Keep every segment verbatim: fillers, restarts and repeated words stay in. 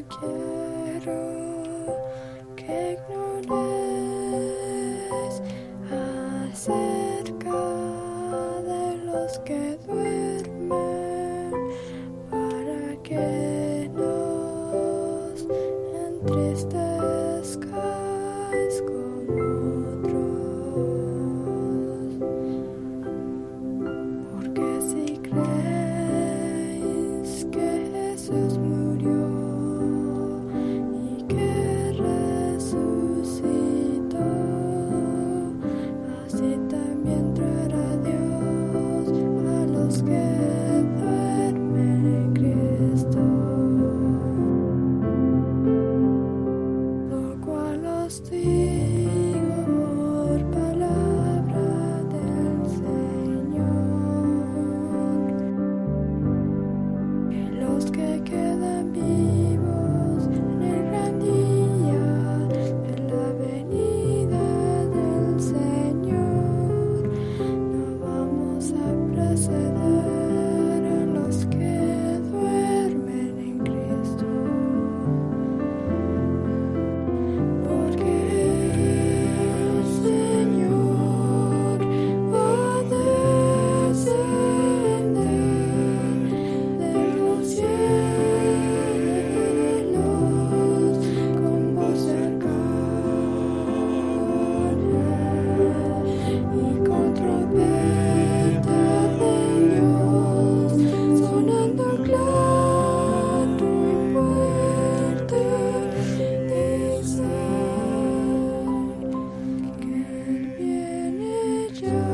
quiero que ignores acerca de los que duermen, para que nos entristezcas como otros. Porque si creéis que Jesús murió y que resucitó, así también traerá Dios a los que duermen en Cristo. Lo cual os digo por palabra del Señor, que los que quedan vivos en el gran día de la venida del Señor, no vamos a preceder a los que duermen en Cristo. Porque el Señor va a descender de los cielos con voz de arcángel y con trompeta de Dios, sonando claro y fuerte. Dice que Él viene ya,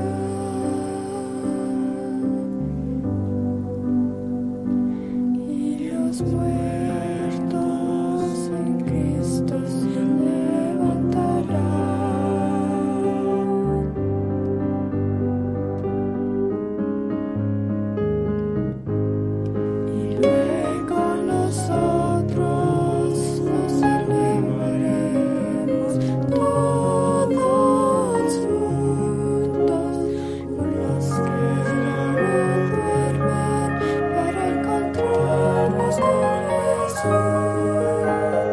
y los muertos en Cristo se levantarán, y luego nosotros nos elevaremos todos juntos con los que no duermen, para encontrarnos con Jesús.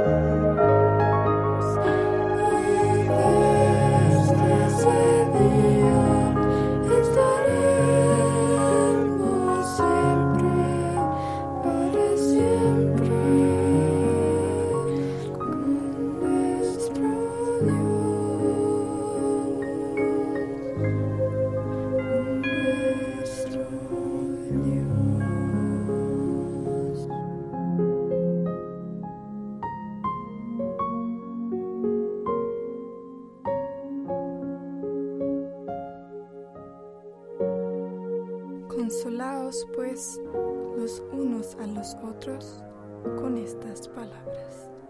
Y desde ese día estaremos siempre, para siempre, con nuestro Dios, nuestro Dios. Consolaos pues los unos a los otros con estas palabras.